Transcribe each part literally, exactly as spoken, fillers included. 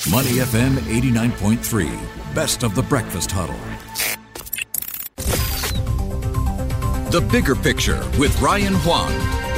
Money F M eighty-nine point three, best of the breakfast huddle. The Bigger Picture with Ryan Huang.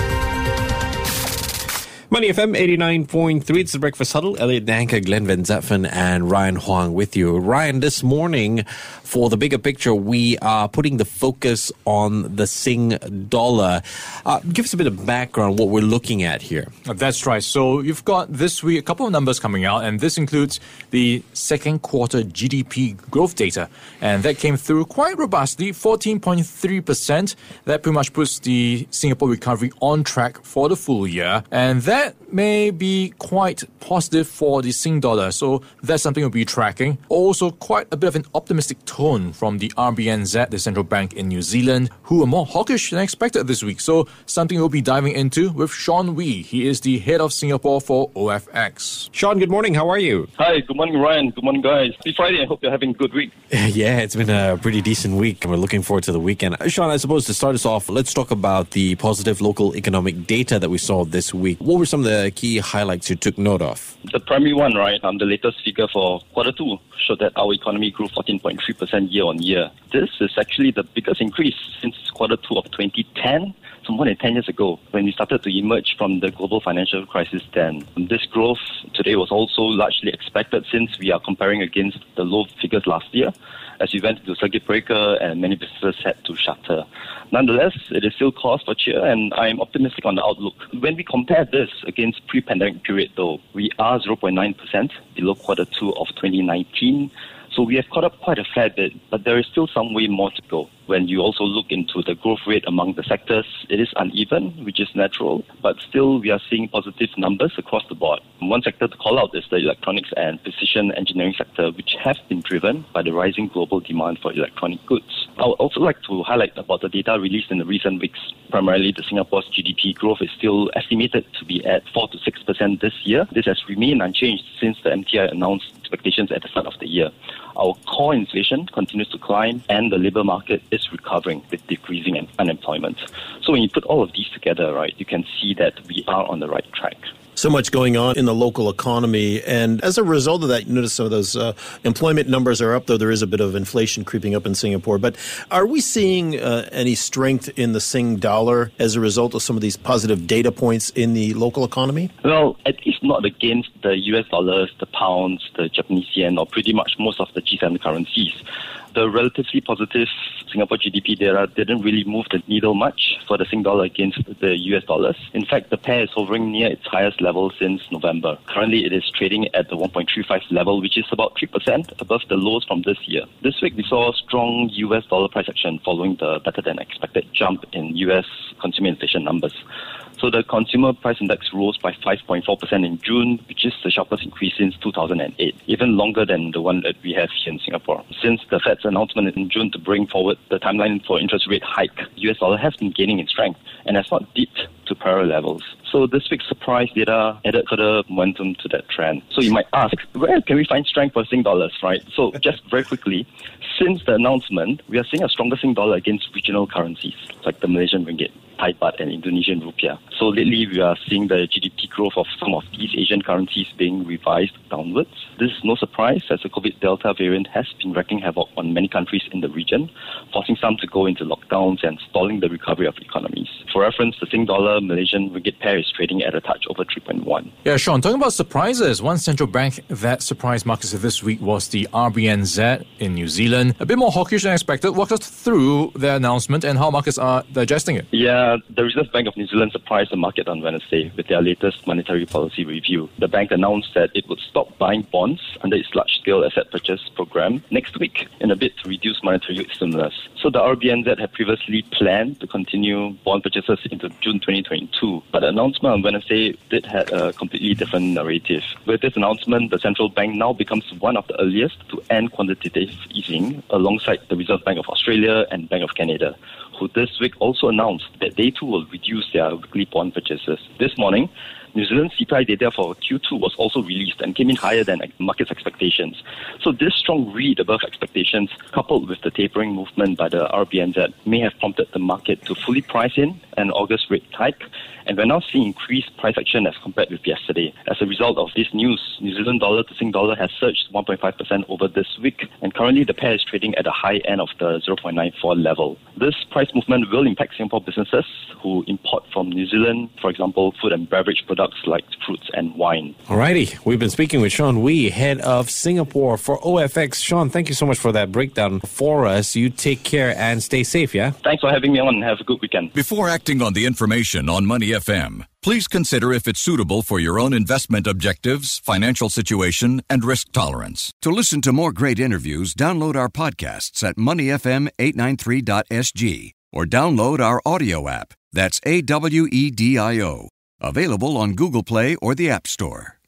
Money F M eighty-nine point three, it's the Breakfast Huddle. Elliot Danker, Glenn Van Zutphen and Ryan Huang with you. Ryan, this morning, for the Bigger Picture, we are putting the focus on the Sing dollar. Uh, give us a bit of background, what we're looking at here. That's right. So you've got this week a couple of numbers coming out, and this includes the second quarter G D P growth data. And that came through quite robustly, fourteen point three percent. That pretty much puts the Singapore recovery on track for the full year. And that That may be quite positive for the Sing dollar, so that's something we'll be tracking. Also, quite a bit of an optimistic tone from the R B N Z, the central bank in New Zealand, who are more hawkish than expected this week. So, something we'll be diving into with Sean Wee. He is the head of Singapore for O F X. Sean, good morning. How are you? Hi, good morning, Ryan. Good morning, guys. Happy Friday. I hope you're having a good week. Yeah, it's been a pretty decent week, and we're looking forward to the weekend. Sean, I suppose to start us off, let's talk about the positive local economic data that we saw this week. What were some of the key highlights you took note of? The primary one, right, um, the latest figure for quarter two showed that our economy grew fourteen point three percent year on year. This is actually the biggest increase since quarter two of twenty ten, so more than ten years ago, when we started to emerge from the global financial crisis then. This growth today was also largely expected since we are comparing against the low figures last year, as we went into circuit breaker and many businesses had to shutter. Nonetheless, it is still cause for cheer, and I am optimistic on the outlook. When we compare this against pre-pandemic period, though, we are zero point nine percent below quarter two of twenty nineteen. So we have caught up quite a fair bit, but there is still some way more to go. When you also look into the growth rate among the sectors, it is uneven, which is natural, but still we are seeing positive numbers across the board. One sector to call out is the electronics and precision engineering sector, which have been driven by the rising global demand for electronic goods. I would also like to highlight about the data released in the recent weeks. Primarily, the Singapore's G D P growth is still estimated to be at four to six percent this year. This has remained unchanged since the M T I announced expectations at the start of the year. Our core inflation continues to climb, and the labour market is recovering with decreasing unemployment. So when you put all of these together, right, you can see that we are on the right track. So much going on in the local economy, and as a result of that, you notice some of those uh, employment numbers are up, though there is a bit of inflation creeping up in Singapore. But are we seeing uh, any strength in the Sing dollar as a result of some of these positive data points in the local economy? Well, at least not against the U S dollars, the pounds, the Japanese yen, or pretty much most of the G seven currencies. The relatively positive Singapore G D P data didn't really move the needle much for the Sing dollar against the U S dollars. In fact, the pair is hovering near its highest level since November. Currently, it is trading at the one point three five level, which is about three percent above the lows from this year. This week, we saw strong U S dollar price action following the better-than-expected jump in U S consumer inflation numbers. So the consumer price index rose by five point four percent in June, which is the sharpest increase since two thousand eight, even longer than the one that we have here in Singapore. Since the Fed's announcement in June to bring forward the timeline for interest rate hike, U S dollar has been gaining in strength and has not dipped to prior levels. So this week's surprise data added further momentum to that trend. So you might ask, where can we find strength for Sing dollars, right? So just very quickly, since the announcement, we are seeing a stronger Sing dollar against regional currencies like the Malaysian ringgit, Thai baht and Indonesian rupiah. So lately we are seeing the G D P growth of some of these Asian currencies being revised downwards. This is no surprise as the COVID Delta variant has been wreaking havoc on many countries in the region, forcing some to go into lockdowns and stalling the recovery of economies. For reference, the Sing dollar Malaysian ringgit pair is trading at a touch over three point one. Yeah, Sean, talking about surprises, one central bank that surprised markets this week was the R B N Z in New Zealand. A bit more hawkish than expected. Walk us through their announcement and how markets are digesting it. Yeah, the Reserve Bank of New Zealand surprised the market on Wednesday with their latest monetary policy review. The bank announced that it would stop buying bonds under its large-scale asset purchase program next week in a bid to reduce monetary stimulus. So the R B N Z had previously planned to continue bond purchases into June twenty twenty-two, but the announcement on Wednesday did have a completely different narrative. With this announcement, the central bank now becomes one of the earliest to end quantitative easing alongside the Reserve Bank of Australia and Bank of Canada, who this week also announced that they too will reduce their weekly bond purchases. This morning, New Zealand C P I data for Q two was also released and came in higher than market's expectations. So this strong read above expectations, coupled with the tapering movement by the R B N Z, may have prompted the market to fully price in an August rate hike. And we're now seeing increased price action as compared with yesterday. As a result of this news, New Zealand dollar to Sing dollar has surged one point five percent over this week, and currently the pair is trading at the high end of the zero point nine four level. This price movement will impact Singapore businesses who import from New Zealand, for example, food and beverage products like fruits and wine. Alrighty, we've been speaking with Sean Wee, head of Singapore for O F X. Sean, thank you so much for that breakdown for us. You take care and stay safe, yeah? Thanks for having me on and have a good weekend. Before acting on the information on Money F M, please consider if it's suitable for your own investment objectives, financial situation, and risk tolerance. To listen to more great interviews, download our podcasts at money f m eight nine three dot s g or download our audio app. That's A W E D I O. Available on Google Play or the App Store.